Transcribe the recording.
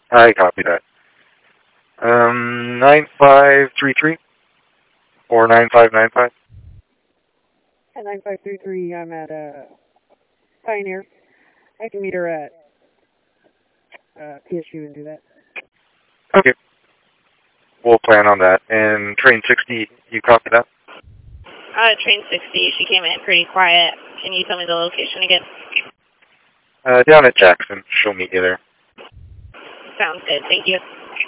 I copy that. 9533 or 9595? At 9533, I'm at Pioneer. I can meet her at PSU and do that. Okay. We'll plan on that. And train 60, you copy that? Train 60, she came in pretty quiet. Can you tell me the location again? Down at Jackson. She'll meet you there. Sounds good. Thank you.